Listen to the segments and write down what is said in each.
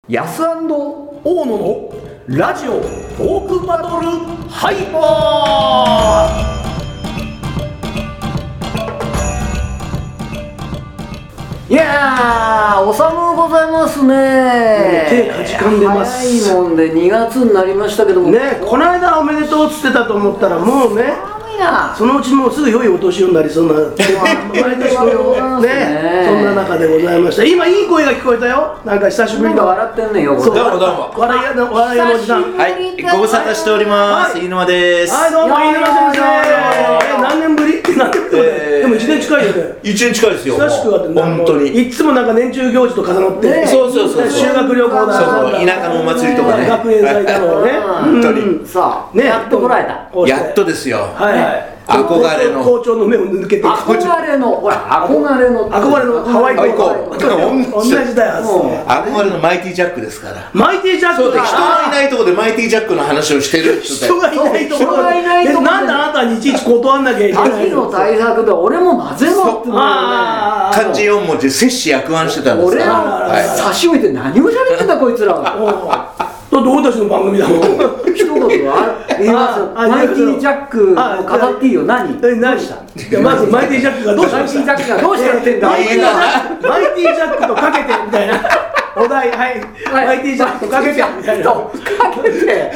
ヤス&大野のラジオトークバトルハイパー。いやー、お寒ございますね。 手かじかんでます。 早いもんで2月になりましたけどもね、この間おめでとうっつってたと思ったらもうね、そのうちもうすぐ良いお年をなりそうな毎年のよね、そんな中でございました。今いい声が聞こえたよ。なんか久しぶりの。 笑ってんねよ。 どうもどうも。 笑いのおじさん。 はい、ご無沙汰しております。飯沼です。 はい、どうも飯沼先生。何年ぶり？何年ぶり？でも1年近いよね。 1年近いですよ。 久しくあって本当に。 いつもなんか年中行事と重なって。 そうそうそう。 修学旅行だ。 そうそう。田舎のお祭りとかね。 学園祭だろうね。 本当に。 さあ、やっとこらえた。 やっとですよ。 はいはい。 憧れの校長の目を抜けて憧れのハワイ校同じだよ。 憧れのマイティジャックですから。 マイティジャック。 そうで、人のいないところでマイティジャックの話をしてる人がいないところでなんであなたにいちいち断んなきゃいけないの。 秋の対策で俺も混ぜろって漢字4文字摂氏約案してたんです俺ら差し置いて何を喋ってんだこいつらは。 だって俺たちの番組だもん。 一言言いますよ。マイティジャックを語っていいよ。何したまずマイティジャックがどうしたマイティジャックがどうしたってんだ。 マイティジャックとかけてみたいなお題。はい、マイティジャックとかけてみたいな。 かけて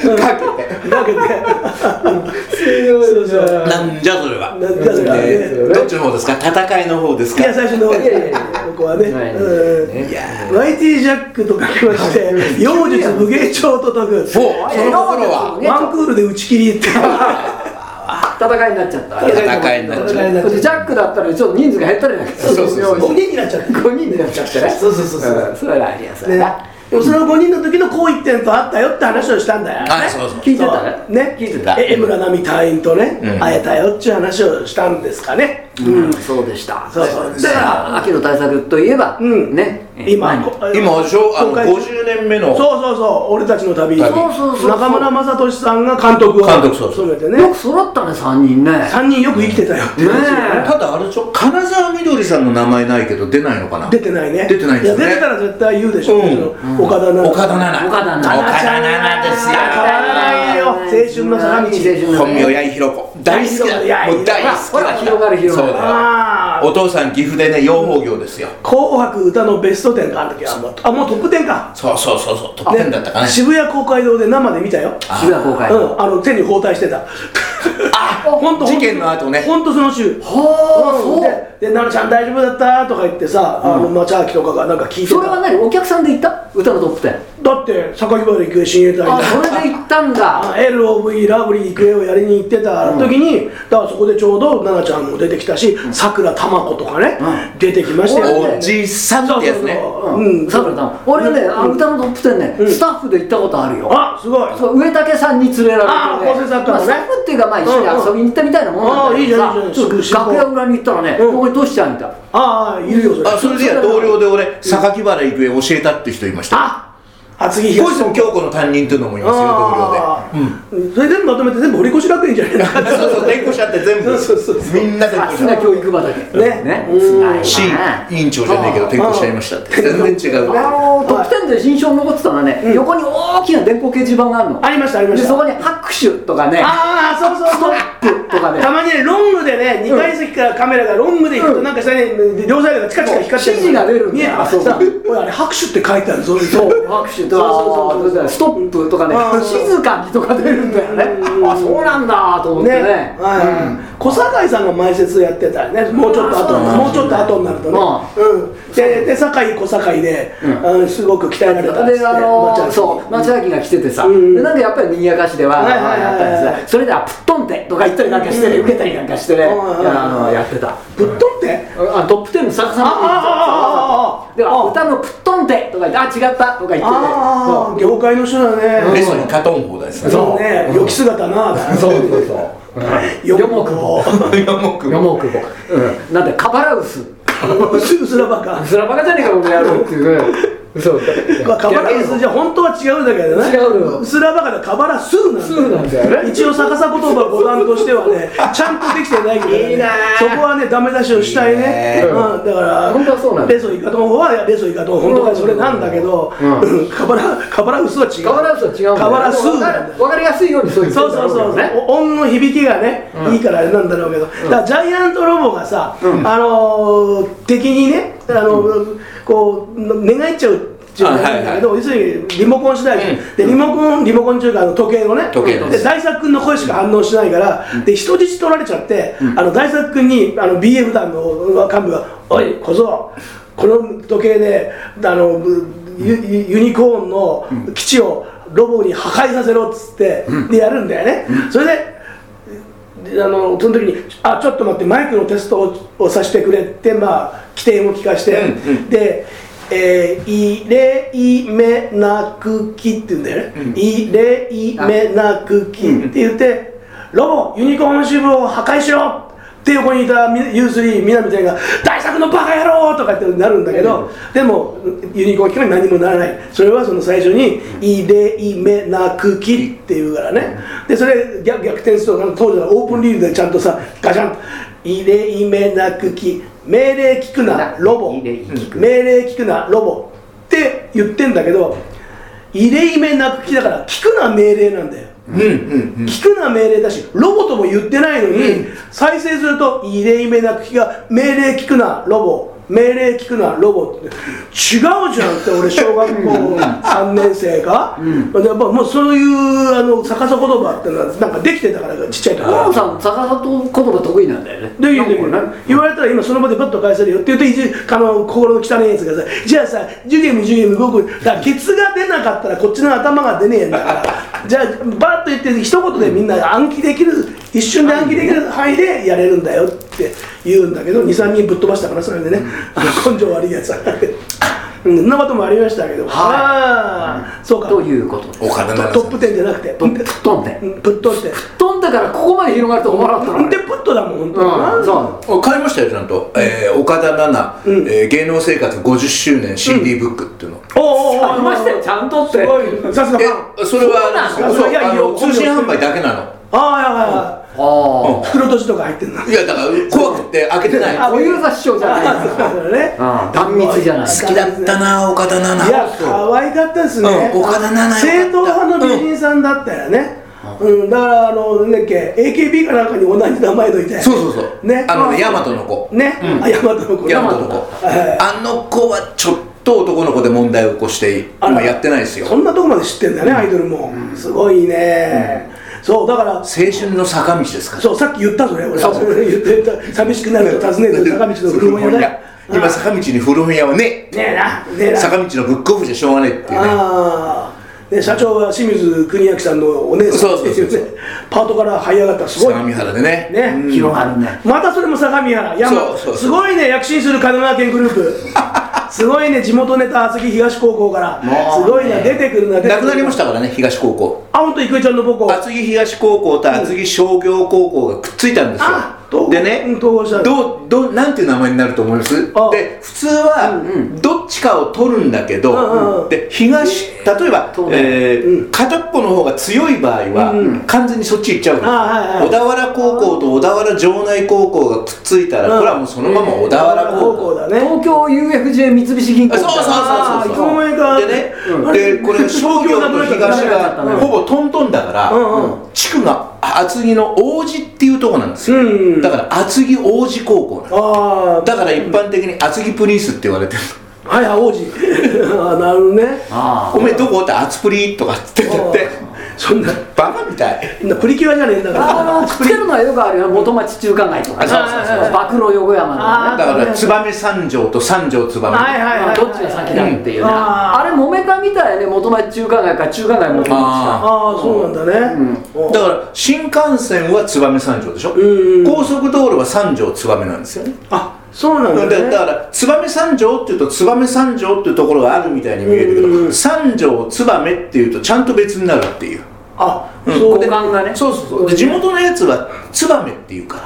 なんじゃそれは。 どっちの方ですか？戦いの方ですか？ いや、最初の方です。ここはね。マイティジャックとかけまして妖術武芸帳と解く。 その頃はワンクールで打ち切りって戦いになっちゃった。 戦いになっちゃった。 ジャックだったらちょっと人数が減ったりなんかそう5人になっちゃって。 5人になっちゃってね。そうそれはありやすいな。 その5人の時のこう一点とあったよって話をしたんだよ。 聞いてたね。 聞いてた。江村奈美隊員とね会えたよっていう話をしたんですかね。 そうでした。 そうそう。 だから秋の対策といえばね、 今でしょ、50年目の。 そう俺たちの旅。 そう中村雅俊さんが監督を務めてね。 よく揃ったね、3人ね。 3人よく生きてたよ。 ただあれでしょ、金沢みどりさんの名前ないけど出ないのかな。 出てないね。 出てないんですね。 出てたら絶対言うでしょ。岡田奈々 ですよ。 変わらないよ。青春の坂道。 本名八重弘子。大好きだ。もう大好きだ。 広がる。 そうだよ。お父さん岐阜でね、養蜂業ですよ。 紅白歌のベスト10がある時はもうトップ10か。 そうトップ10だったかね。 渋谷公会堂で生で見たよ。 渋谷公会堂。 手に包帯してた。 事件の後ね。 本当その週。で奈々ちゃん大丈夫だったとか言ってさ、町明とかがなんか聞いてた。 それは何、お客さんで行った？歌のトップ10。 だって榊原郁恵親衛隊でそれで行ったんだ。 LOV ラブリー郁恵をやりに行ってた時に、だからそこでちょうど奈々ちゃんも出てきたし、さくらたま子とかね出てきましたよ。 おじさんってやつね。 さくらたま子。俺ね、歌のトップ10ね、スタッフで行ったことあるよ。 あ、すごい。 上竹さんに連れられてね、スタッフっていうか一緒に遊びに行ったみたいなもんなんだけどさ、楽屋裏に行ったらね、ここにトシちゃんいた。 いるよそれ。 それで同僚で俺、榊原郁恵教えたって人いました。 厚木東小泉京子の担任っていうのもいますよ、同僚で。それ全部まとめて全部堀越学園じゃないですか。 そう転校しちゃって全部みんな転校しちゃって。 教育場だけね。 新委員長じゃないけど転校しちゃいましたって。全然違う。 トップ10で印象に残ってたのはね、横に大きな電光掲示板があるの。 ありました。 でそこに拍手とかね、 そうストップとかね。 たまにね、ロングでね、2階席からカメラがロングで行くとなんか下に両サイドがチカチカ光ってる。 指示が出るんだよ。 あれ拍手って書いてある。そう拍手とかストップとかね、静かにとか出るんだよね。そうなんだと思ってね。 小堺さんが前説やってたよね。もうちょっと後になるとね。で堺小堺ですごく鍛えられたんですね。 そう町明が来ててさ、なんかやっぱり賑やかしではやったんです。それではプットンテとか言ったりなんかしてね、受けたりなんかしてね、やってた。 プットンテ？ トップ10の作家さんもでは歌のプットンテとか言って、違ったとか言ってね。 業界の人だね。 レスにカトン法ですね。 そうね、良き姿な。 そうよもくぼなんでカバラウスうすらバカじゃねえか僕やるっていうそうカバラウスじゃ本当は違うんだけどね。 違うの。 スラバカでカバラスーなんだよね。一応逆さ言葉語談としてはね、ちゃんとできてないけどね。そこはねダメ出しをしたいね。だから本当はそうなんだ。 レソイカトンはレソイカトン本当はそれなんだけど、カバラウスは違う。 カバラウスは違うんだよ。 カバラスーなんだよ。 わかりやすいようにそういう。 そう音の響きがねいいからあれなんだろうけど、だからジャイアントロボがさ敵にねこう寝返っちゃうっていうのがあるんだけど、要するにリモコン次第で、リモコンっていうか時計のね、で大作君の声しか反応しないから、で人質取られちゃって、大作君にBF 団の幹部が「おい小僧、この時計でユニコーンの基地をロボに破壊させろ」っつってでやるんだよね。それでその時に「ちょっと待ってマイクのテストをさせてくれ」って規定を聞かして、で「いれいめなくき」って言うんだよね。いれいめなくきって言って「ロボユニコーン支部を破壊しろ」って横にいたU3 南ちゃんが「大作のバカ野郎!」とかってなるんだけど、でもユニコーン機械に何もならない。それはその最初に「いれいめなくき」っていうからね。でそれ逆転すると当時はオープンリールでちゃんとさガシャンと「いれいめなくき命令聞くなロボ命令聞くなロボ」って言ってんだけど、いれいめなくきだから聞くな命令なんだよ。聞くな命令だし、ロボとも言ってないのに、再生すると「いれいめなくきが命令聞くなロボ命令聞くなロボ」って違うじゃんって俺小学校3年生か、やっぱもうそういう逆さ言葉ってのはなんかできてたからちっちゃい時から。 王さん逆さ言葉得意なんだよね。 で言われたら今その場でパッと返せるよって言うと心の汚いやつがさ「じゃあさジュゲム5個だからケツが出なかったらこっちの頭が出ねえんだからじゃあバッと言って一言でみんな暗記できる一瞬で暗記できる範囲でやれるんだよ」って言うんだけど 2,3 人ぶっ飛ばしたからそれでね根性悪いやつはそんなこともありましたけど、そうかということです。 トップ10じゃなくてプットンでプットンって飛んだからここまで広がると思わなかったの。 でプットだもん本当そう買いましたよちゃんと、岡田奈々、芸能生活50周年 CD ブックっていうの、 ありましたよちゃんとって。 さすがそれは通信販売だけなの。 袋とじとか入ってんの。 いやだから怖くて開けてない。 小遊三師匠じゃないですか。断密じゃない。 好きだったな岡田奈々。 いや可愛かったですね。 岡田奈々 正統派の美人さんだったよね。だからなんだっけ AKB かなんかに同じ名前のいて。 そうね。大和の子。 ね。大和の子。 あの子はちょっと男の子で問題を起こして今やってないですよ。 そんなとこまで知ってんだねアイドルも。すごいね。そうだから青春の坂道ですか。 そうさっき言ったそれ俺。言って寂しくなると訪ねる坂道の古本屋だ。 今坂道に古本屋はねえな坂道のブックオフじゃしょうがねえっていうね。社長は清水国明さんのお姉さんっていうねパートから這い上がったすごい相模原でね広がるね。 またそれも相模原すごいね躍進する神奈川県グループすごいね地元ネタ厚木東高校からすごいな出てくるな。 なくなりましたからね東高校。 本当郁恵ちゃんの母校厚木東高校と厚木商業高校がくっついたんですよ。でねなんていう名前になると思います？で普通はどっちかを取るんだけどで例えば片っぽの方が強い場合は完全にそっち行っちゃうの。小田原高校と小田原城内高校がくっついたらこれはもうそのまま小田原高校だね。 東京 UFJ 三菱銀行。 そうでねでこれ商業と東がほぼトントンだから地区が厚木の王子っていうとこなんですよ。だから厚木王子高校なの。だから一般的に厚木プリンスって言われてる。 はい王子なるほどね。 おめえどこって厚プリとかって言ってそんなバカみたいなプリキュアじゃねえんだからくっつけるのはよくあるよ。元町中華街とか暴露横山のだから燕三条と三条燕どっちが先だっていうね。あれ揉めたみたいね。元町中華街か中華街元町か。 そうなんだね。 だから新幹線は燕三条でしょ。高速道路は三条燕なんですよね。 そうなんだね。 だから燕三条っていうと燕三条っていうところがあるみたいに見えるけど三条燕っていうとちゃんと別になるっていう。 交換がね。 そうで地元のやつは燕っていうから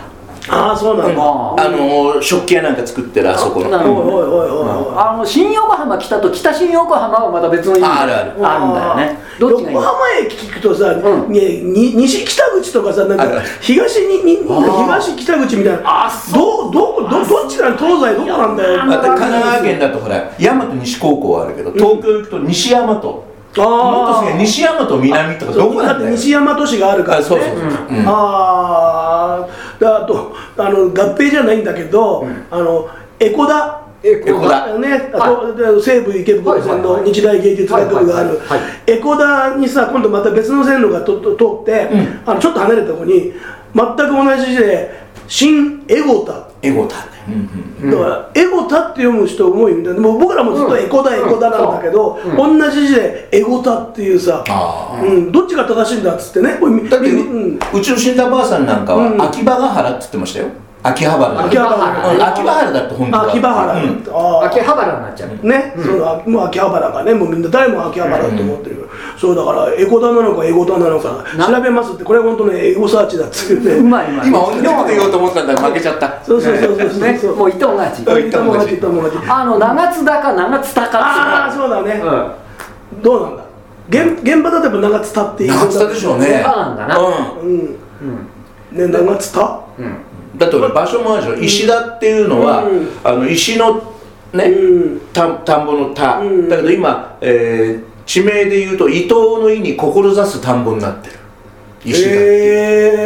ああ、そうなんだ。 食器屋なんか作ってるあそこの。 新横浜来たと北新横浜はまた別の意味あるんだよね。 横浜駅聞くとさ、西北口とかさ、なんか東北口みたいな。どっちなの？東西どこなんだよ。 神奈川県だとほら大和西高校はあるけど、東京行くと西大和。もっとすげえ西大和南とかどこなんだよ。 だって西大和市があるからね。 そう。 あと合併じゃないんだけど、江古田ね、西武池袋線の日大芸術学部がある江古田にさ、今度また別の線路が通って、ちょっと離れたところに全く同じ字で新江古田。だからエゴタって読む人多いんだ。でも僕らもずっとエコダなんだけど、同じ字でエゴタっていうさ、どっちが正しいんだっつってね。 だってうちの死んだばあさんなんかは秋葉ヶ原って言ってましたよ。秋葉原だって本当は秋葉原秋葉原になっちゃうね。もう秋葉原がね、もうみんな誰も秋葉原だと思ってる。そうだからエゴダなのかエゴタなのか調べますって、これ本当ねエゴサーチだっつってね。 今同じこと言おうと思ったんだ負けちゃった。 そうもう糸もがち。長津田か長津田か。 ああ、そうだね。どうなんだ。現場だと長津田っていう。 長津田でしょうね。 現場なんだな。 ね、長津田。 だって場所もあるでしょ。石田っていうのは石のね田んぼの田だけど、今地名で言うと伊東の伊に志す田んぼになってる石田っていう。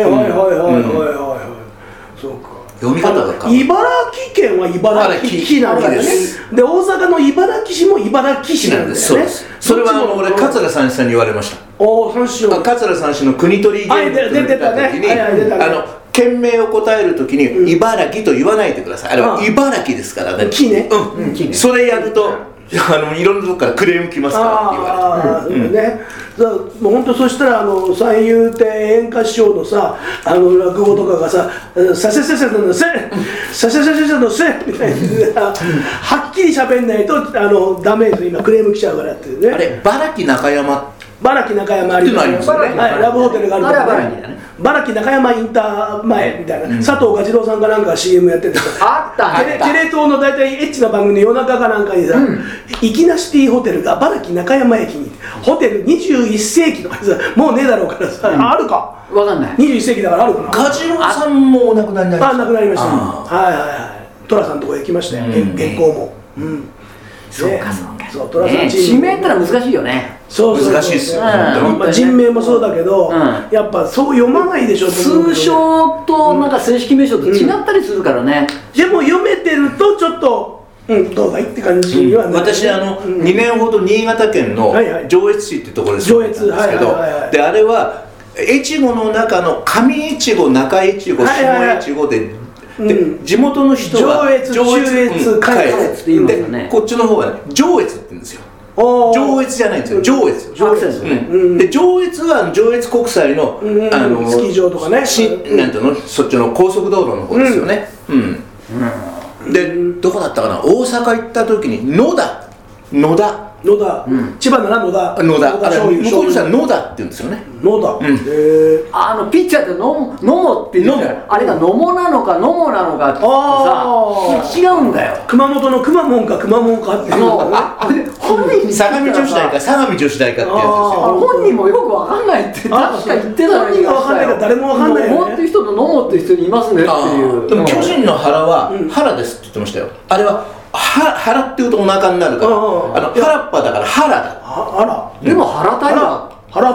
そうか。 読み方が茨城県は茨城市なんだよね。で、大阪の茨城市も茨城市なんだよね。 そうです。それは俺桂三枝さんに言われました。桂三枝の国取りゲームって出た時に県名を答えるときに茨城と言わないでください。あれは茨城ですからね。 木ね。 それやるといろんなとこからクレーム来ますからって言われて。 もう本当そしたら三遊亭演歌師匠のさ落語とかがさ「させのせのせ」みたいなはっきり喋んないとダメです。今クレーム来ちゃうからっていうね。 あれ茨城中山ありますよね。ラブホテルがあるからね。茨城中山インター前みたいな、佐藤蛾次郎さんかなんか CM やっててあったね。 テレ東の大体エッチな番組の夜中かなんかにさ、粋なシティホテルが茨城中山駅にホテル21世紀とかさ、もうねえだろうからさ、あるかわかんない。 21世紀だからあるかな。 蛾次郎さんもお亡くなりになりました。 亡くなりました。寅さんのとこへ行きましたよ、月光も。 そうか。地名ってのは難しいよね。 難しいっすよ。 人名もそうだけど、やっぱそう読まないでしょ。 通称となんか正式名称と違ったりするからね。 でも読めてるとちょっとどうだいって感じにはなる。 私2年ほど新潟県の上越市ってところで住んでたんですけど、であれは越後の中の上越後中越後下越後で地元の人は上越下越って言うんですね。 こっちの方は上越って言うんですよ。上越じゃないんですよ。上越。で上越は上越国際のスキー場とかね。 なんていうの、そっちの高速道路の方ですよね。でどこだったかな、大阪行った時に野田、 千葉なら野田、 向こうの人は野田って言うんですよね。 野田。 ピッチャーって野茂って言うんだよ。あれが野茂なのか野茂なのかってさ、違うんだよ。 熊本のくまモンかくまモンかっていうのがね。 相模女子大か相模女子大かってやつですよ。 本人もよくわかんないって確か言ってたのに。 本人がわかんないから誰もわかんないよね。 野茂っていう人と野茂っていう人にいますねっていう。 でも巨人の原は原ですって言ってましたよ。あれは腹っていうとお腹になるから、原っぱだから原だ。 でも原平じゃない。 原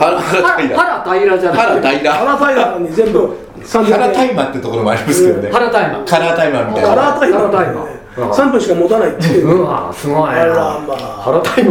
平に全部原大麻ってところもありますけどね。 原大麻カラータイマーみたいな。 3分しか持たないっていう。 うわすごい。原大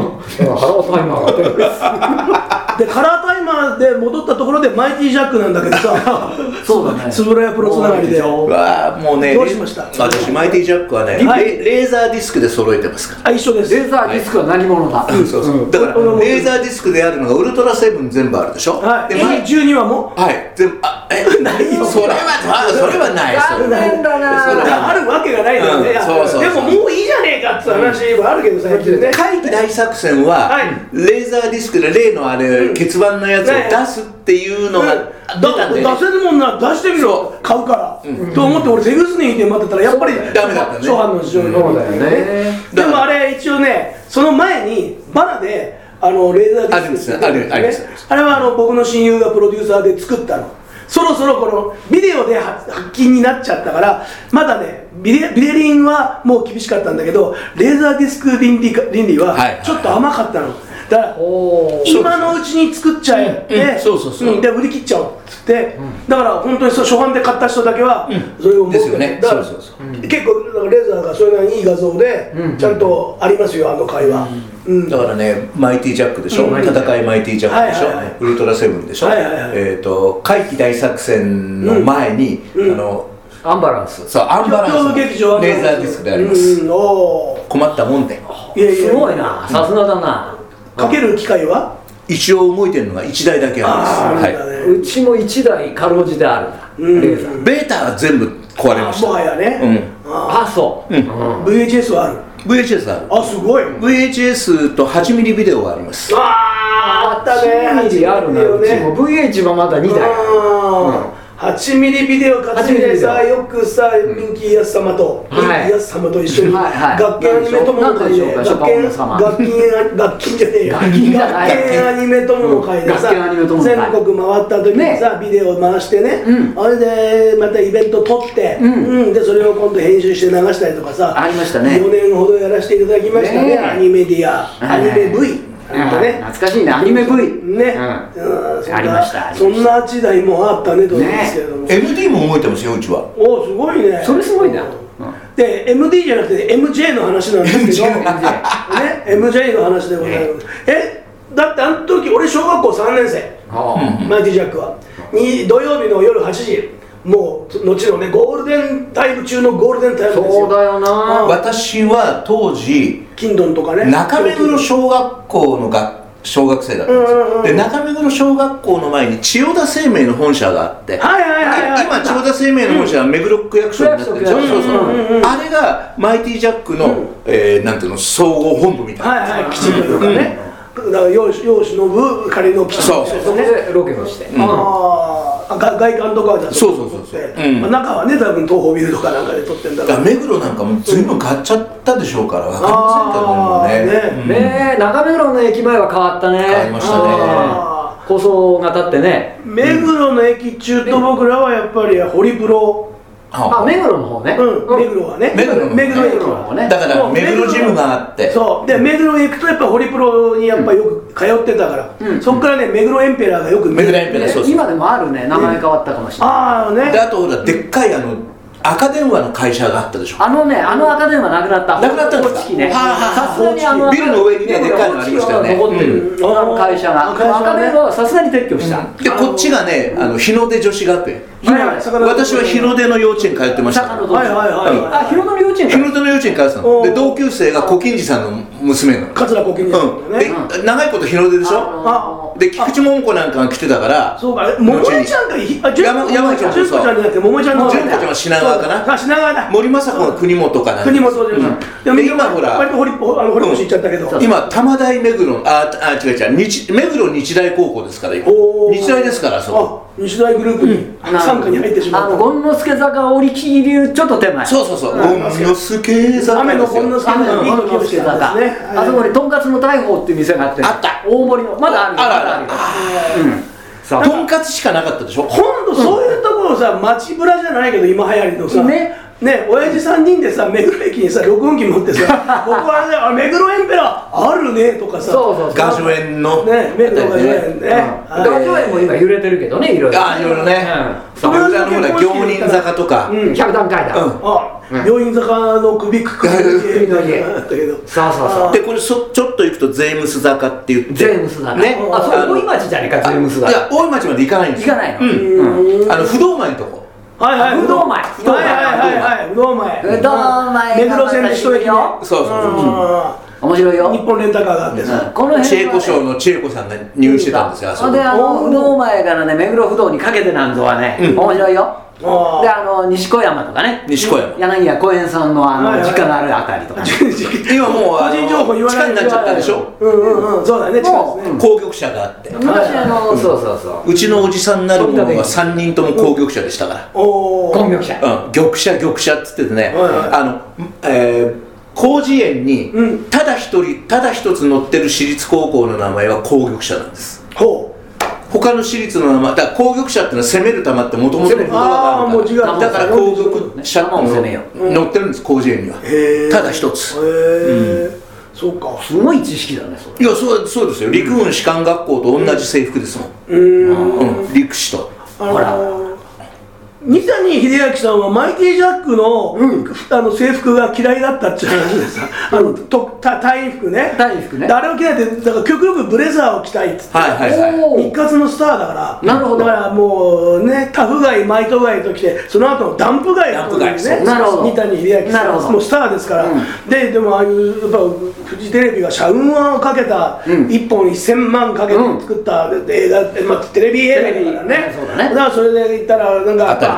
麻。 でカラータイマーで戻ったところでマイティジャックなんだけどさ、 そうだね。 つぶらやプロつながりで。 わあもうね。 どうしました？ 私マイティジャックはねレーザーディスクで揃えてますから。 一緒です。 レーザーディスクは何者だ。 だからレーザーディスクであるのがウルトラセブン全部あるでしょ。 で12話も。 全部ないよ。それはない。 残念だな。 あるわけがないのね。でももういいじゃねえかって話はあるけど、最近ね。 怪奇大作戦は、レーザーディスクで例のあれ、欠番のやつを出すっていうのが出たんで、 出せるもんなら出してみろ、買うからと思って、俺手ぐすねいて待ってたらやっぱりダメだったね、 初版の市場にそうだよね。 でもあれ一応ね、その前にバナでレーザーディスクってあれは僕の親友がプロデューサーで作ったの。そろそろこのビデオで発禁になっちゃったから、まだねビレリンはもう厳しかったんだけど、レーザーディスク倫理はちょっと甘かったの。だから今のうちに作っちゃえて、で売り切っちゃおうっつって、だから本当に初版で買った人だけはそれを持って、だから結構レーザーがそれなりにいい画像でちゃんとありますよ、あの回は。 だからね、マイティジャックでしょ、戦いマイティジャックでしょ、ウルトラセブンでしょ、怪奇大作戦の前にアンバランス、 そう、アンバランスのレーザーディスクであります。困ったもんで。 すごいな、さすがだな。 かける機械は一応動いてるのが1台だけあるんです。 うちも1台かろうじてあるな、レーザー。 ベータは全部壊れました。 もはやね。 あ、そう。 VHS はある。 VHS ある。 あ、すごい。 VHS と8ミリビデオがあります。 あったね。 8ミリあるな。うちも VH はまだ2台。 8ミリビデオ担いでさ、よくさ、ミンキー安様と一緒に学研アニメ友の会で、学研じゃねえよ、学研アニメ友の会でさ、全国回った時にさ、ビデオ回してね、あれでまたイベント撮って、でそれを今度編集して流したりとかさ、 ありましたね。 4年ほどやらせていただきましたね、アニメディア、アニメ V。 懐かしいね、アニメ V ね、 ありました。 そんな時代もあったねと思うんですけれども、 MD も動いてますよ、うちは。 おお、すごいね。 それすごいな。 で MD じゃなくて MJ の話なんですけど、MJ の話でございます。だってあの時俺小学校3年生、マイティジャックは土曜日の夜8時、もう後のねゴールデンタイム中のゴールデンタイムですよ。 そうだよな。 私は当時キンドンとかね、 中目黒小学校の小学生だったんですよ。で中目黒小学校の前に千代田生命の本社があって、今千代田生命の本社は目黒区役所になってるでしょ。あれがマイティジャックのなんていうの、総合本部みたいな基地というかね、だから世を忍ぶ仮の基地、 そこでロケをして、 外観とかはそう中はね多分東宝ビルとかなんかで撮ってんだろう。 目黒なんかも随分変わっちゃったでしょうから分かりませんけどね。 ねえ、中目黒の駅前は変わったね。 変わりましたね。 構想が立ってね。 目黒の駅中と僕らはやっぱりホリプロ。 あ、目黒の方ね。 目黒はね。目黒駅はね。だから目黒ジムがあって。 そう。で目黒行くとやっぱホリプロにやっぱよく通ってたから。そっからね目黒エンペラーがよく目黒エンペラー、そうそう。 今でもあるね。名前変わったかもしれない。 ああね。 であとほらでっかい赤電話の会社があったでしょ。 あの赤電話なくなった。 なくなったんですか。 さすがにビルの上にねでっかいのありましたよね。 残ってる。会社が。赤電話はさすがに撤去した。 でこっちがね日の出女子学園。私は日の出の幼稚園通ってました。 はいはいはい。 あ、日の出の幼稚園。 日の出の幼稚園通ってたの。で同級生が小金治さんの娘なの。 桂小金治さんね。 で長いこと日の出でしょ。で菊池桃子なんかが来てたから。 そうか。桃江ちゃんが山ちゃん純子ちゃんじゃなくて桃江ちゃんの。 純子ちゃんは品川かな。 品川だ。 森政子が国本かな。 国本で。 で今ほら割と堀越行っちゃったけど。 今玉大目黒違う目黒日大高校ですから今。日大ですからそう。 日大グループに傘下に入ってしまった。 権之助坂折切流ちょっと手前。 そう権之助坂。 雨の権之助坂。 あそこにとんかつの大砲っていう店があって。 あった。 大森のまだある。 とんかつしかなかったでしょ。 今度そういうところさ、街ブラじゃないけど今流行りのさ。ね、親父3人でさ、目黒駅にさ、録音機持ってさ、ここはね、目黒エンペラーあるねとかさ、 画助園のね、目黒画助園ね、 画助園も今揺れてるけどね、いろいろ。 いろいろね。それほら行人坂とか、 100段階だ。 病院坂の首くくりの家だったけど。 そうでこれちょっと行くとゼームス坂って言って。 ゼームス坂ね。あ、そう大井町じゃねえか、ゼームス坂。 いや大井町まで行かないんですよ。 行かないの。 不動前のとこ。 不動前。不動前。 目黒線で一駅よ。 そう。 面白いよ。 日本レンタカーがあってさ、 この辺千恵子賞の千恵子さんが入院してたんですよ。 で不動前からね、目黒不動にかけてなんぞはね、面白いよ。で西小山とかね、 西小山、 柳家小園さんの実家のあるあたりとか、 今もう個人情報言わない地下になっちゃったでしょ。 そうだね、地下ですね。 皇居者があって、 昔そううちのおじさんになる者は3人とも皇居者でしたから。 皇居者、 玉者玉者っつっててね、広辞苑にただ一つ載ってる私立高校の名前は皇居者なんです。他の私立の名前だから皇居者ってのは攻める玉ってもともとの言葉があるから、だから皇居者って載ってるんです、広辞苑には。ただ一つ。 そうか、 すごい知識だねそれ。 いや、そうですよ。陸軍士官学校と同じ制服ですもん。陸士と。 ほら、 二谷秀明さんはマイティジャックの制服が嫌いだったっていう話でさ、隊員服ね。あれを着ないで、だから極力ブレザーを着たいっつって、一括のスターだから。なるほど。だからもうね、タフガイ、マイトガイときて、その後のダンプガイというね、二谷秀明さんもうスターですから。でもああいうやっぱフジテレビが社運をかけた1本1000万かけて作った映画、テレビ映画だからね。だからそれで言ったらなんか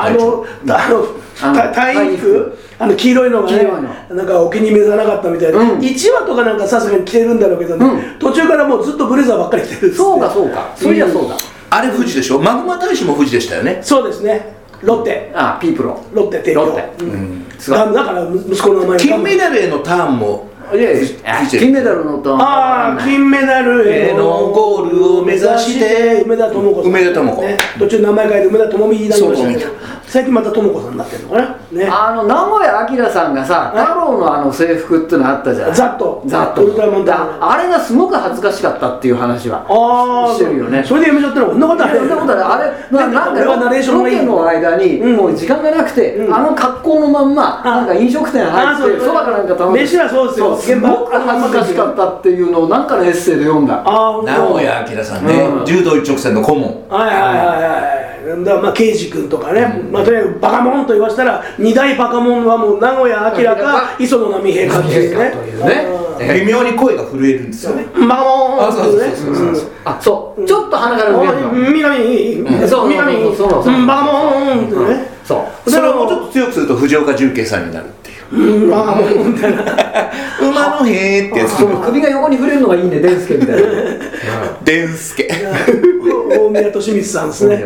隊員服、黄色いのがね、なんかお気に召さなかったみたいで、1話とかなんかさすがに着てるんだろうけどね、途中からもうずっとブレザーばっかり着てる。 そうかそうか、そりゃそうだ。 あれ富士でしょ。マグマ大使も富士でしたよね。 そうですね、ロッテ、 ピープロ、 ロッテ提供。だから息子の名前金メダルへのターンも、 金メダルのと、 金メダルへのゴールを目指して梅田智子さん、途中名前変えて梅田智美になりましたけど、最近また智子さんになってるのかなね。 名古屋明さんがさ、太郎の制服ってのあったじゃん。 ザッとウルトラマンだ。あれがすごく恥ずかしかったっていう話はしてるよね。 それでやめちゃったの。そんなことない。 そんなことない。あれなんかロケの間にもう時間がなくて、格好のまんまなんか飲食店入ってそばかなんか頼んで、 飯はそうですよ。 すごく恥ずかしかったっていうのをなんかのエッセイで読んだ。 名古屋明さんね、柔道一直線の顧問。 だから刑事君とかね、とにかくバカモンと言わせたら二大バカモンはもう名古屋明か磯野波平かっていうね。 微妙に声が震えるんですよね。 バカモンってそう、ちょっと鼻から抜けるの。 南、 そう、 バカモンってね。 そう。それをもうちょっと強くすると藤岡重慶さんになるっていう。 バカモンみたいな。 馬のへーってやつ。 首が横に触れるのがいいね、デンスケみたいな。 デンスケ。 大宮俊光さんですね。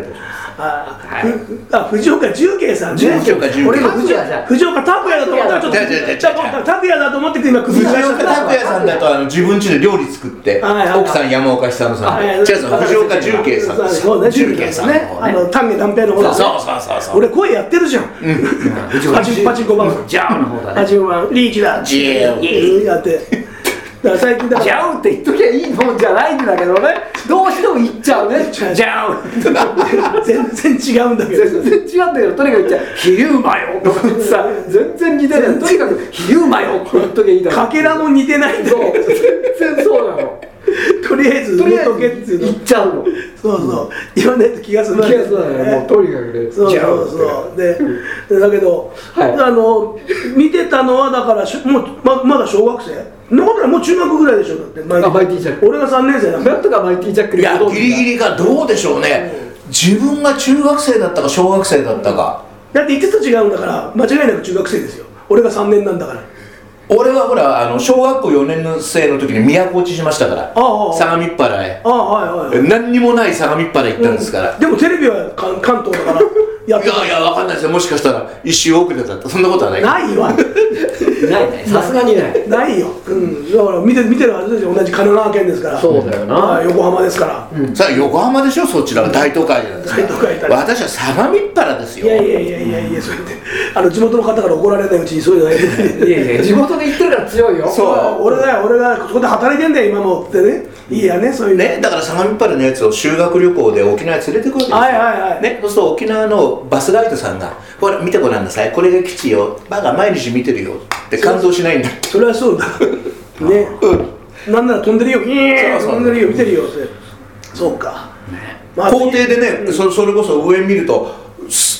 藤岡重慶さんね。俺も藤岡拓也だと思ったらちょっと拓也だと思って今藤岡拓也さんだと自分家で料理作って奥さん山岡久乃さんで、藤岡重慶さんです。 重慶さんね。丹下断平の方だ。そう俺声やってるじゃん。パチンコ番ジャーの方だね。 パチンコ番リーチだ。ジェーやって。最近だジャウって言っときゃいいもんじゃないんだけどね、どうしても言っちゃうね、ジャウ全然違うんだけど、 全然違うんだけど、とにかく言っちゃう、飛龍馬よとか言ってさ、全然似てない、とにかく飛龍馬よって言っときゃいいだろ。 かけらも似てないんだよ。 全然そうなの。 とりあえず言っとけっていうの言っちゃうの。 そう言わないと気が済まない。 気が済まない。もうとにかくね。 そうでだけど見てたのはだからもうまだ小学生。のことはもう中学ぐらいでしょ。だってマイティジャック。俺が3年生だ。 なんとかマイティジャック。 いやギリギリがどうでしょうね。自分が中学生だったか小学生だったか。 だって5つ違うんだから間違いなく中学生ですよ。俺が3年なんだから。 俺はほら小学校4年生の時に都落ちしましたから相模っ原へ。何にもない相模っ原行ったんですから。 でもテレビは関東だからやってた。 いや分かんないですよ。もしかしたら一周遅れだった。そんなことはない。 ないわ。 ないさすがにない。 ないよ。だから見てるはずですよ。同じ神奈川県ですから。 そうだよな。 横浜ですから。 さあ横浜でしょ。そちらは大都会なんですから。私は相模っ原ですよ。 いやそうやって地元の方から怒られないうちにそういうのいや地元で言ってるから強いよ。 そう俺がそこで働いてんだよ今もってね。いいやねそういうね。だから相模っ原のやつを修学旅行で沖縄へ連れてくるわけですよ。ね。そうすると沖縄のバスガイドさんがほら見てごらんなさい。これが基地よ。バカ毎日見てるよって感動しないんだ。 それはそうだね。なんなら飛んでるよ。飛んでるよ見てるよって。そうか。 校庭でねそれこそ上見ると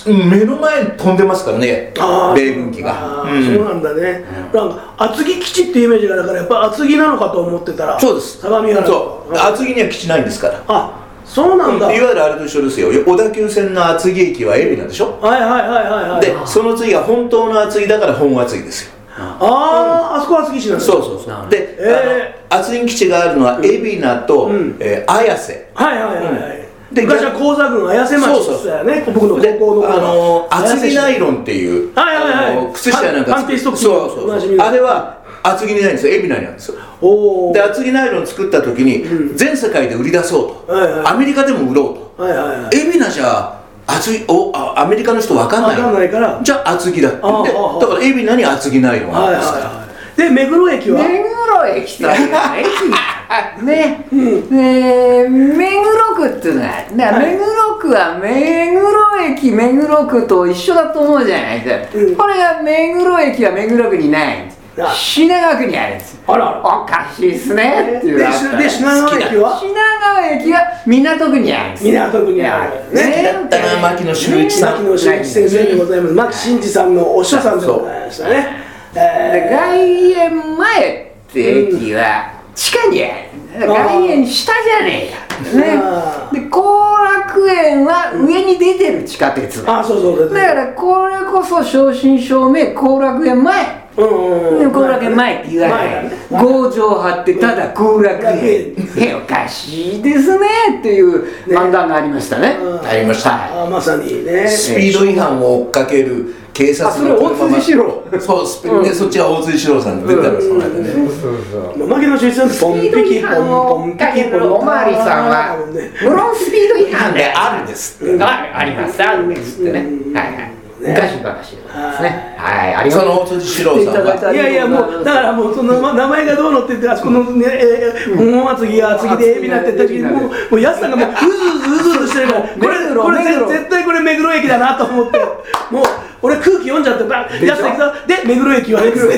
目の前に飛んでますからね、米軍機が。 そうなんだね。なんか厚木基地っていうイメージがあるから、やっぱ厚木なのかと思ってたら、 そうです、 相模原。 そう、厚木には基地ないんですから。 あ、そうなんだ。 いわゆるあれと一緒ですよ。小田急線の厚木駅は海老名でしょ。 はいはいはいはい。 でその次は本当の厚木だから本厚木ですよ。 あそこ厚木市なんですそうそうそう。で、厚木基地があるのは海老名と綾瀬。 はいはいはいはい。昔は高座郡綾瀬町ですよね。僕の高校の厚木ナイロンっていう靴下なんかパンティストッキング、そうあれは厚木にないんですよ、海老名にあるんですよ。で厚木ナイロン作った時に全世界で売り出そうと、アメリカでも売ろうと。海老名じゃアメリカの人分かんないからじゃあ厚木だって言って、だから海老名に厚木ナイロンがあるんですから。 で目黒駅は目黒駅という駅ね、目黒区っていうのは目黒区は目黒駅目黒区と一緒だと思うじゃないですか。これが目黒駅は目黒区にないんです。品川区にあるんです。おかしいっすねっていう。 で品川駅は港区にあるんです。 港区にある。 好きだったな、牧野修一さん。 牧野修一先生でございます。牧伸二さんのお師匠さんでございましたね。 外苑前って駅は地下にある。外苑下じゃねえか。で後楽園は上に出てる地下鉄。だからこれこそ正真正銘後楽園前。後楽園前って言わない。強情張ってただ後楽園。おかしいですねっていう漫談がありましたね。 ありました。 まさにね。 スピード違反を追っかける警察の車。それ大辻四郎。 そうそっちは大辻四郎さんが出たのその間ね。 牧野修一さんポンピキポンポンピキポン。 おまわりさんは無論スピード違反であるんです。ありますあるんですってね。はいはい。昔話ですね。はい、ありがとう。 その大辻四郎さんが。 いやいやもうだからもうその名前がどうのって言ってあそこのね本厚木が厚木で海老名って言った時にもうやすさんがもううずうずしてるからこれ絶対これ目黒駅だなと思ってもう俺空気読んじゃってやすさん行くとで目黒駅は待って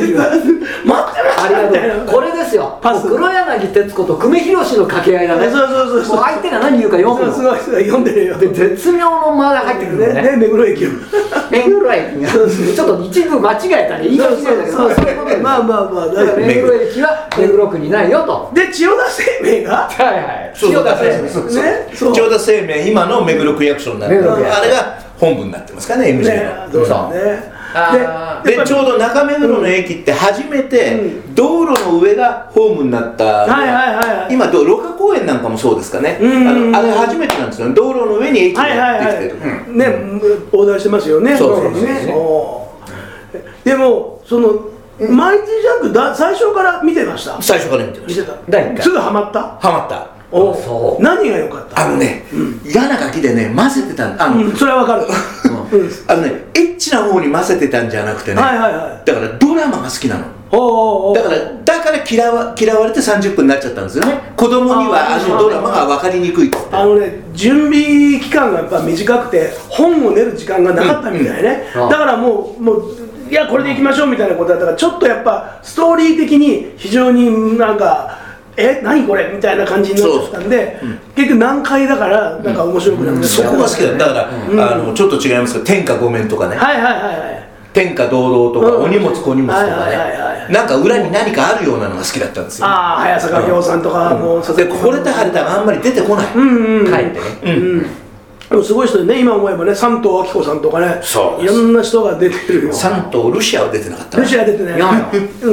るこれですよ。黒柳徹子と久米宏の掛け合いだね。そう相手が何言うか読むの。 すごい読んでるよ。 で絶妙の間が入ってくるね。 で目黒駅目黒駅がちょっと一部間違えたね。言い方違えたけどそういうことでまあ目黒駅は目黒区にないよと。 で千代田生命が千代田生命今の目黒区役所になってる。あれが本部になってますからね MJ の。でちょうど中目黒の駅って初めて道路の上がホームになった。今芦花公園なんかもそうですかね。あれ初めてなんですよ。道路の上に駅ができてる。 ね横断してますよね。でもそのマイティジャンク最初から見てました。 最初から見てました。 すぐハマった。 ハマった。 何が良かった。 嫌なガキでね混ぜてたそれはわかる。 エッチな方に混ぜてたんじゃなくてね、だからドラマが好きなの。だから嫌われて30分になっちゃったんですよね。子供にはあのドラマが分かりにくいって。 準備期間がやっぱ短くて本を練る時間がなかったみたいね。だからもういやこれでいきましょうみたいなことだったからちょっとやっぱストーリー的に非常になんか何これみたいな感じになっちゃったんで、結局難解だからなんか面白くなってそこが好きだ。だからちょっと違いますけど天下御免とかね、天下堂々とかお荷物小荷物とかね、なんか裏に何かあるようなのが好きだったんですよ。 早坂亮さんとかもで惚れた晴れたがあんまり出てこない。 帰ってね。 でもすごい人でね、今思えばね、山東明子さんとかね、いろんな人が出てるよ。 山東ルシアは出てなかった。 ルシア出てない。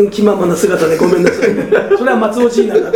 気ままな姿でごめんなさい。それは松尾ジーナだった。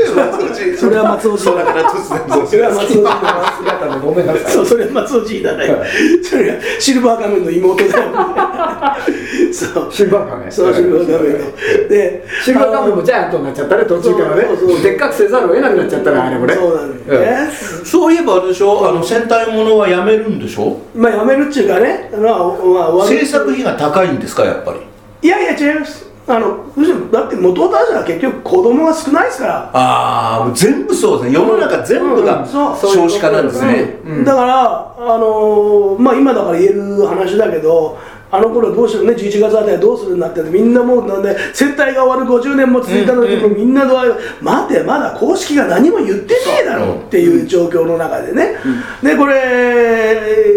それは松尾ジーナだから。それは松尾ジーナ姿でごめんなさい。そう、それは松尾ジーナだよ。それがシルバー仮面の妹だよ。そう。 シルバー仮面。 そう、シルバー仮面の。で、 シルバー仮面もジャイアントになっちゃったね、途中からね。でっかくせざるを得なくなっちゃったら、あれもね。 そうなんだよね。 そういえばあれでしょ、戦隊ものはやめるんでしょ。 まあやめるっていうかね、 制作費が高いんですか、やっぱり。 いやいや違います。だって元々は結局子供が少ないですから。 ああ、全部そうですね。世の中全部が少子化なんですね。 だからまあ今だから言える話だけど、あの頃どうしようね、11月あたりどうするんだってみんなもうなんで接待が終わる50年も続いたのに、みんな待ってまだ公式が何も言ってねえだろっていう状況の中でね、でこれ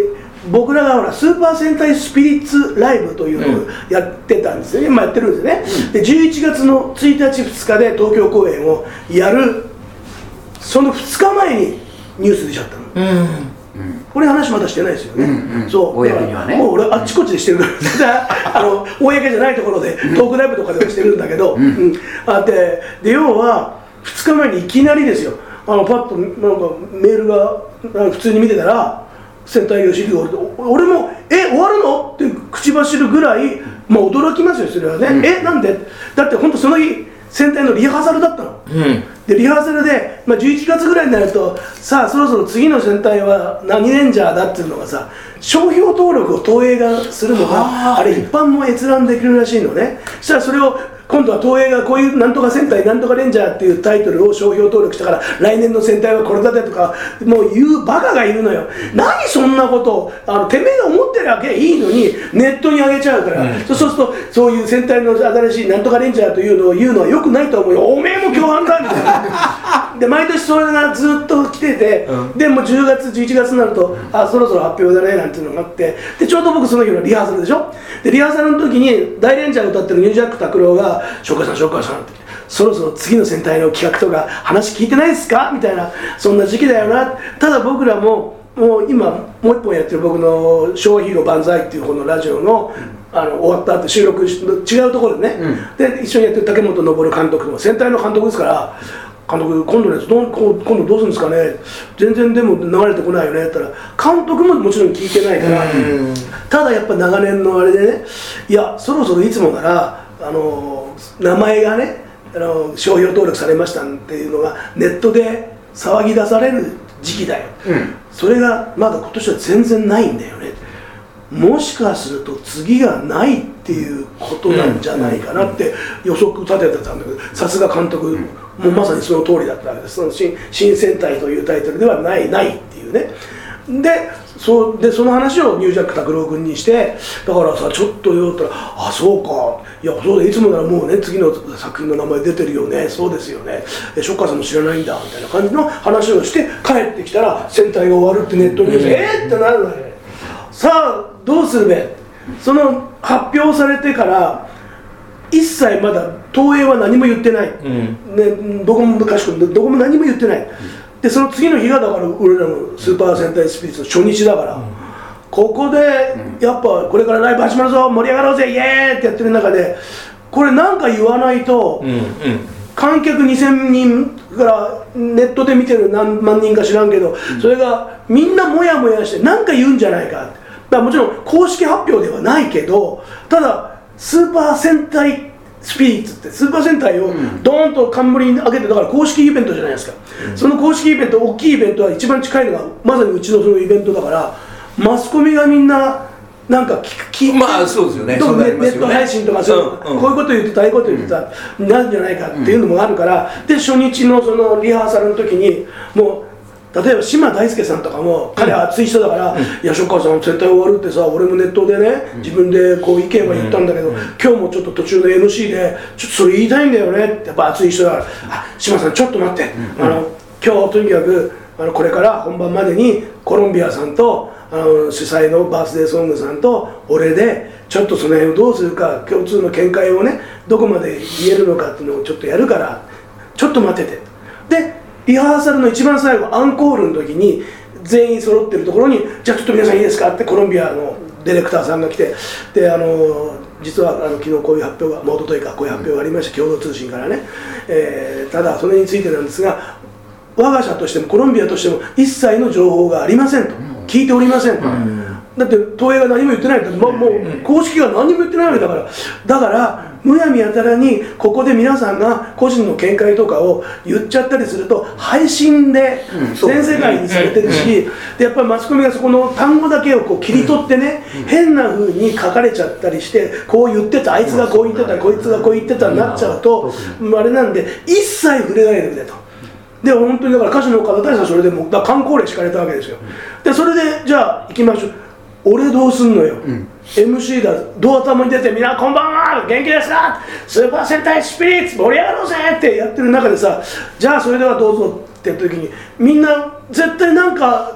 僕らがほらスーパー戦隊スピリッツライブというのをやってたんですよね、今やってるんですよね、で11月の1日2日で東京公演をやるその2日前にニュース出ちゃったの、これ話まだしてないですよね、そう公にはね、 もう俺あっちこっちでしてるから公じゃないところでトークライブとかではしてるんだけど、で要は2日前にいきなりですよ、パッとなんかメールが普通に見てたら戦隊吉木が俺も終わるのって口走るぐらい、まあ驚きますよそれはね、なんでだって本当その日戦隊のリハーサルだったの、でリハーサルで、11月ぐらいになるとさあそろそろ次の戦隊は何レンジャーだっていうのがさ商標登録を東映がするのがあれ一般も閲覧できるらしいのね。そしたらそれを今度は東映がこういうなんとか戦隊なんとかレンジャーっていうタイトルを商標登録したから来年の戦隊はこれだってとかもう言うバカがいるのよ。何そんなことをてめえが思ってるわけいいのにネットに上げちゃうから、そうするとそういう戦隊の新しいなんとかレンジャーというのを言うのはよくないと思うよ。おめえも共犯だみたいなで毎年それがずっと来てて、でもう10月11月になるとそろそろ発表だねなんていうのがあって、でちょうど僕その日のリハーサルでしょ。でリハーサルの時に大レンジャーを歌ってるニュージャック拓郎が紹介さんってそろそろ次の戦隊の企画とか話聞いてないですかみたいな、そんな時期だよな。ただ僕らももう今もう一本やってる僕の「昭和ヒーロー万歳」っていうこのラジオの終わった後収録違うところでね、で一緒にやってる竹本昇監督の戦隊の監督ですから、監督今度のやつ今度どうするんですかね、全然でも流れてこないよねって言ったら監督ももちろん聞いてないから、ただやっぱ長年のあれでね、いやそろそろいつもなら名前がね商標登録されましたっていうのがネットで騒ぎ出される時期だよ、それがまだ今年は全然ないんだよね。もしかすると次がないっていうことなんじゃないかなって予測立ててたんだけど、さすが監督もうまさにその通りだったわけです。その新戦隊というタイトルではないっていうね。でその話をニュージャック拓郎君にして、だからさちょっとよったら「あそうか、いやそうだいつもならもうね次の作品の名前出てるよね、そうですよね、ショッカーさんも知らないんだ」みたいな感じの話をして帰ってきたら戦隊が終わるってネットにってなるわけ。さあどうするべ。その発表されてから一切まだ東映は何も言ってない、どこも昔からどこも何も言ってない、でその次の日がだから俺らのスーパー戦隊スピリッツの初日だから、ここでやっぱこれからライブ始まるぞ盛り上がろうぜイエーイってやってる中でこれなんか言わないと、観客2000人からネットで見てる何万人か知らんけど、それがみんなモヤモヤして何か言うんじゃないか。だからもちろん公式発表ではないけど、ただスーパー戦隊スピリッツってスーパー戦隊をドーンと冠に上げて、だから公式イベントじゃないですか、その公式イベント大きいイベントは一番近いのがまさにうちのそのイベントだから、マスコミがみんななんか聞いて、 まあそうですよね、 ネット配信とかそういうこういうこと言ってたああいうこと言ってたなんじゃないかっていうのもあるから、で初日のそのリハーサルの時にもう例えば島大輔さんとかも彼は熱い人だから「いやショッカーさん絶対終わるってさ、俺もネットでね自分でこう意見は言ったんだけど、今日もちょっと途中の MC でちょっとそれ言いたいんだよね」ってやっぱ熱い人だから「島さんちょっと待って、今日とにかくこれから本番までにコロンビアさんと主催のバースデーソングさんと俺でちょっとその辺をどうするか共通の見解をねどこまで言えるのかっていうのをちょっとやるからちょっと待ってて」でリハーサルの一番最後アンコールの時に全員揃ってるところに「じゃあちょっと皆さんいいですか」ってコロンビアのディレクターさんが来て、で実は昨日こういう発表が一昨日かこういう発表がありました、共同通信からね、ただそれについてなんですが我が社としてもコロンビアとしても一切の情報がありませんと、聞いておりませんと、だって東映が何も言ってないんだって、もう公式が何も言ってないわけだからむやみやたらにここで皆さんが個人の見解とかを言っちゃったりすると配信で全世界にされてるし、でやっぱりマスコミがそこの単語だけをこう切り取ってね、変な風に書かれちゃったりしてこう言ってたあいつがこう言ってたこいつがこう言ってたになっちゃうとあれなんで一切触れないでくれと。で本当にだから歌手の方たちはそれでも観光令敷かれたわけですよ。でそれでじゃあ行きましょう、俺どうすんのよ、MC だドア頭に出て「みんなこんばんは元気ですかスーパー戦隊スピリッツ盛り上がろうぜ」ってやってる中でさ、じゃあそれではどうぞってやった時にみんな絶対なんか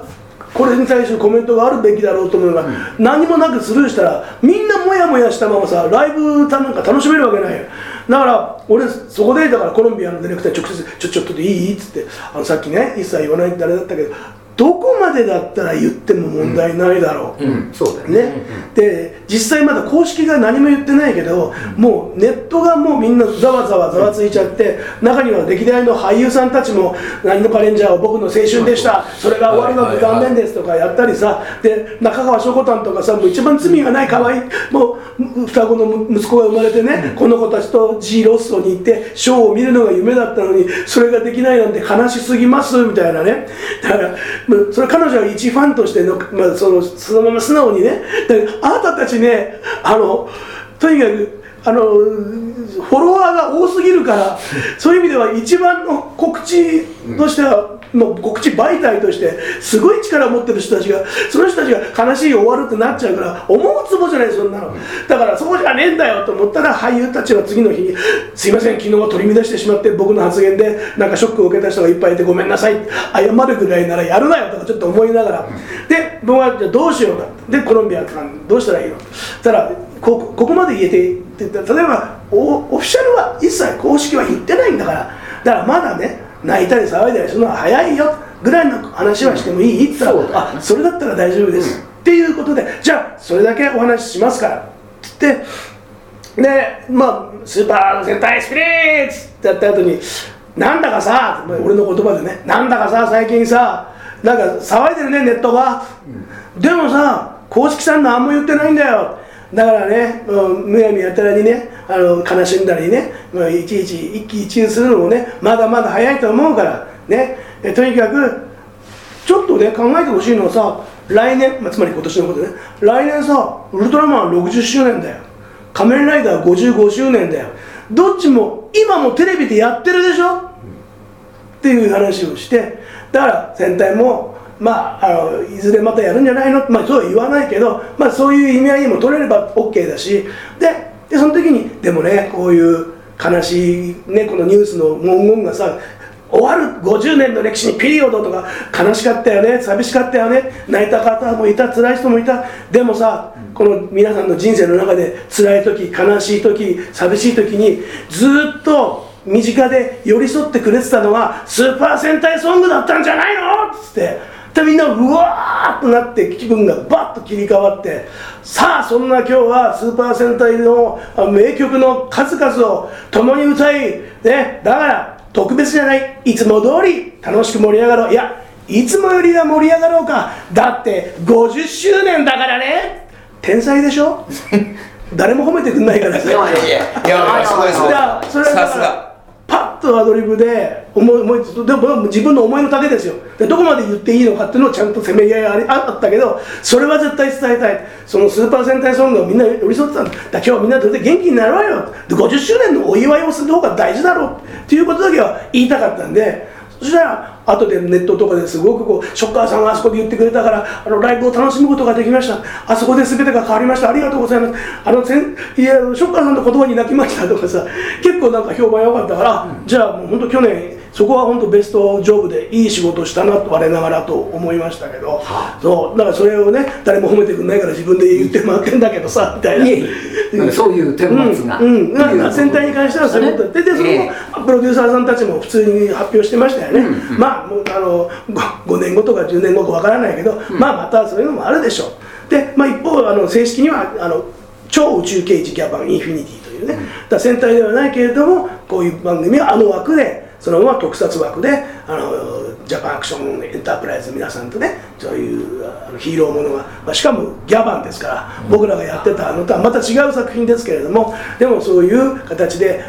これに対するコメントがあるべきだろうと思うが、何もなくスルーしたらみんなモヤモヤしたままさライブなんか楽しめるわけないよ。だから俺そこでだからコロンビアのディレクターに直接ちょっとでいいっつって、さっきね一切言わないってあれだったけど、どこまでだったら言っても問題ないだろう、 そうだよね。 で実際まだ公式が何も言ってないけど、もうネットがもうみんなざわついちゃって、中には歴代の俳優さんたちも何のかレンジャーは僕の青春でした、それが終わるので残念ですとかやったりさ、で中川翔子たんとかさ、もう一番罪がない可愛いもう双子の息子が生まれてね、この子たちと G ロッソに行ってショーを見るのが夢だったのにそれができないなんて悲しすぎますみたいなね。だからそれ彼女は一ファンとしての、そのまま素直にね、あなたたちね、とにかくフォロワーが多すぎるからそういう意味では一番の告知としては、告知媒体としてすごい力を持ってる人たちが、その人たちが悲しい終わるってなっちゃうから思うつぼじゃない、そんなの。だからそうじゃねえんだよと思ったら、俳優たちは次の日にすいません昨日は取り乱してしまって僕の発言でなんかショックを受けた人がいっぱいいてごめんなさい、謝るぐらいならやるなよとかちょっと思いながら、で僕はじゃあどうしようか、でコロンビアさんどうしたらいいのって言ったら、ここまで言えてって言ったら、例えばオフィシャルは一切公式は言ってないんだから、だからまだね泣いたり騒いだりするのは早いよぐらいの話はしてもいいって言ったら、それだったら大丈夫です、っていうことで、じゃあそれだけお話ししますからって言って、でスーパー戦隊スピリッツってやった後に、なんだかさ、俺の言葉でね、なんだかさ最近さなんか騒いでるねネットが、でもさ公式さん何も言ってないんだよ、だからね、むやみやたらにね悲しんだりね、いちいち一喜一憂するのもねまだまだ早いと思うからね、とにかくちょっとね考えてほしいのはさ、来年、つまり今年のことね、来年さウルトラマン60周年だよ、仮面ライダー55周年だよ、どっちも今もテレビでやってるでしょ、っていう話をして、だから戦隊もいずれまたやるんじゃないの、そうは言わないけど、そういう意味合いも取れれば OK だし、でその時にでもね、こういう悲しいねこのニュースの文言がさ、終わる50年の歴史にピリオドとか悲しかったよね、寂しかったよね、泣いた方もいた、辛い人もいた、でもさこの皆さんの人生の中で辛い時、悲しい時、寂しい時にずっと身近で寄り添ってくれてたのはスーパー戦隊ソングだったんじゃないのっつって、でみんなうわーっとなって気分がバッと切り替わって、さあそんな今日はスーパー戦隊の名曲の数々を共に歌い、ね、だから特別じゃない、いつも通り楽しく盛り上がろう、いやいつもよりは盛り上がろうか、だって50周年だからね、天才でしょ誰も褒めてくんないからさ、いやすごいですね、さすがパッとアドリブででも自分の思いの丈ですよ、でどこまで言っていいのかっていうのをちゃんとせめぎ合いがあったけど、それは絶対伝えたい、そのスーパー戦隊ソングをみんな寄り添ってたんだ、今日はみんなと元気になろうよ、で50周年のお祝いをする方が大事だろうっていうことだけは言いたかったんで、そしたら後でネットとかですごくショッカーさんがあそこで言ってくれたからライブを楽しむことができました、あそこで全てが変わりました、ありがとうございます、いやショッカーさんの言葉に泣きましたとかさ、結構なんか評判良かったから、じゃあもう本当去年そこは本当ベストジョブでいい仕事をしたなと我ながらと思いましたけど、そうだからそれをね誰も褒めてくんないから自分で言ってもらってんだけどさみたいな、 そういう顛末が、 戦隊に関してはそういうことで、それもプロデューサーさんたちも普通に発表してましたよね、5年後とか10年後かわからないけど、またそういうのもあるでしょう。で、一方正式には超宇宙刑事ギャバンインフィニティというね、だ戦隊ではないけれどもこういう番組は枠でそのまま特撮枠でジャパンアクションエンタープライズ皆さんとね、そういうヒーローものが、しかもギャバンですから、僕らがやってたのとはまた違う作品ですけれども、でもそういう形で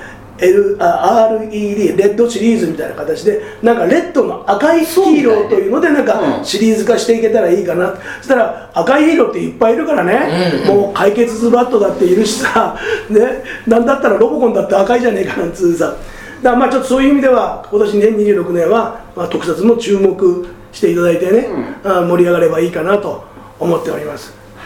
RED レッドシリーズみたいな形でなんかレッドの赤いヒーローというのでなんかシリーズ化していけたらいいかな、そしたら赤いヒーローっていっぱいいるからね、もう解決ズバットだっているしさ、ね、なんだったらロボコンだって赤いじゃねえかなんつうさ、だからちょっとそういう意味では今年2026年は特撮も注目していただいてね、盛り上がればいいかなと思っております。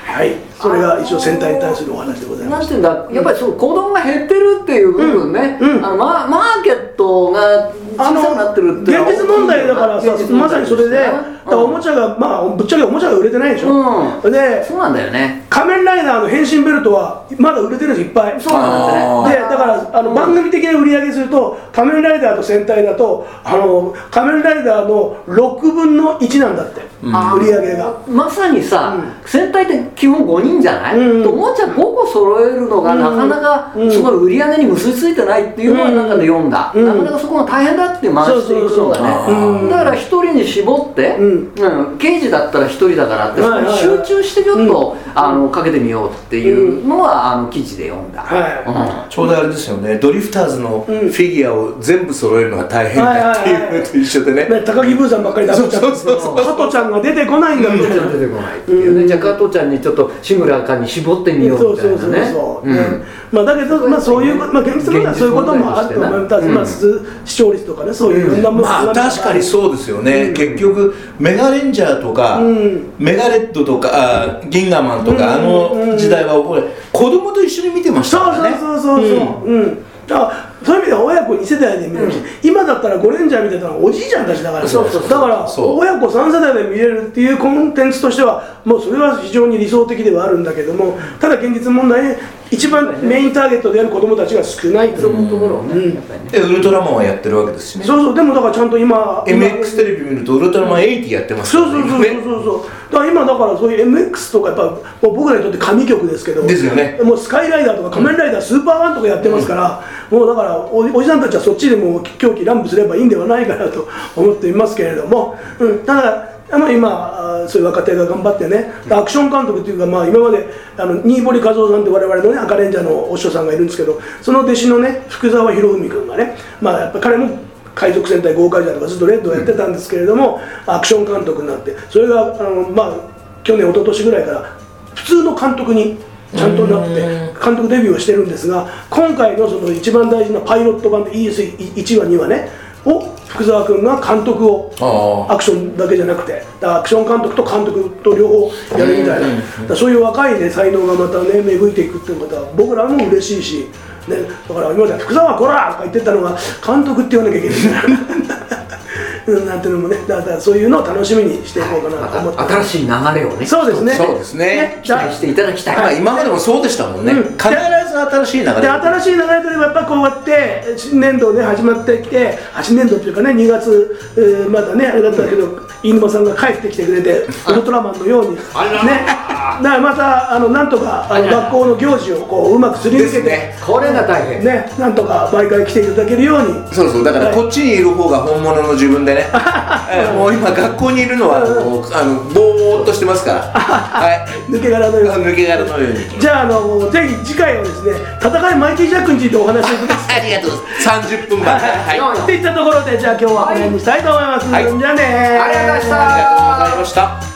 はい、それが一応戦隊に対するお話でございます。 なんていうんだ、やっぱりその子供が減ってるっていう部分ね、マーケットが小さくなってるって現実問題だからさ、まさにそれで、おもちゃが、まあぶっちゃけおもちゃが売れてないでしょ。で、 そうなんだよね。 仮面ライダーの変身ベルトはまだ売れてるんです、いっぱい。 そうなんだね。 で、だから番組的な売り上げすると、仮面ライダーと戦隊だと仮面ライダーの6分の1なんだって、売り上げが。 まさにさ、戦隊って基本5人じゃない、おもちゃ5個揃えるのがなかなかすごい売り上げに結びついてないっていうのは中で読んだ、なかなかそこが大変だって回していくのがね、だから1人に絞って、刑事だったら1人だからって集中してちょっとかけてみようっていうのは記事で読んだ。 ちょうどあれですよね、ドリフターズのフィギュアを全部揃えるのが大変だっていうのと一緒でね、 高木ブーさんばっかり出しちゃって、加トちゃんが出てこないんだもん。 出てこないっていうね。じゃあ加トちゃんにちょっと志村かに絞ってみようみたいなね。 まあだけど、まあそういう、まあ現実問題そういうこともあると思います。視聴率とかね、そういういろんなもの。 まあ確かにそうですよね。結局メガレンジャーとかメガレッドとかギンガマンとか時代はこれ子供と一緒に見てましたからね。 そうそう。そういう意味では親子2世代で見れるし、今だったらゴレンジャーみたいなのはおじいちゃんたちだから、だから親子3世代で見れるっていうコンテンツとしてはもうそれは非常に理想的ではあるんだけども、ただ現実問題一番メインターゲットである子供たちが少ないというところをね。 ウルトラマンはやってるわけですしね。 そう、でもだからちゃんと今 MX テレビ見るとウルトラマン80やってますからね。そうだから今だからそういう MX とかやっぱ僕らにとって神曲ですけど、 ですよね。 もうスカイライダーとか仮面ライダースーパーワンとかやってますから、もうだからおじさんたちはそっちでも狂気乱舞すればいいんではないかなと思っていますけれども、ただ今そういう若手が頑張ってね、アクション監督というか、まあ今まで新堀和夫さんって我々のね赤レンジャーのお師匠さんがいるんですけど、その弟子のね福沢博文君がね、まあやっぱ彼も海賊戦隊ゴーカイジャーとかずっとレッドをやってたんですけれども、アクション監督になって、それがまあ去年一昨年ぐらいから普通の監督にちゃんとなって監督デビューをしてるんですが、今回のその一番大事なパイロット版で ES1 話2話ねを福沢君が監督をアクションだけじゃなくてアクション監督と監督と両方やるみたいな、そういう若いね才能がまたね芽吹いていくっていうことは僕らも嬉しいし、ね、だから今まで福沢こらとか言ってたのが監督って言わなきゃいけないなんていうのもね、だからそういうのを楽しみにしていこうかなと思って、 新しい流れをね、 そうですね、期待していただきたい。 まあ今までもそうでしたもんね。必ず新しい流れで新しい流れといえばやっぱこうやって新年度ね始まってきて、新年度っていうかね2月まだねあれだったけど飯沼さんが帰ってきてくれてウルトラマンのようにね、だからまたなんとか学校の行事をこううまくすり抜けて、 これが大変ね、なんとか毎回来ていただけるように。 そうだからこっちにいる方が本物の自分でねもう今学校にいるのはもうぼーっとしてますからはい抜け殻のようにじゃあぜひ次回はですね戦いマイティジャックについてお話しください。 ありがとうございます。30分前っていったところでじゃあ今日はこの辺にしたいと思います。じゃあねありがとうございました。 ありがとうございました。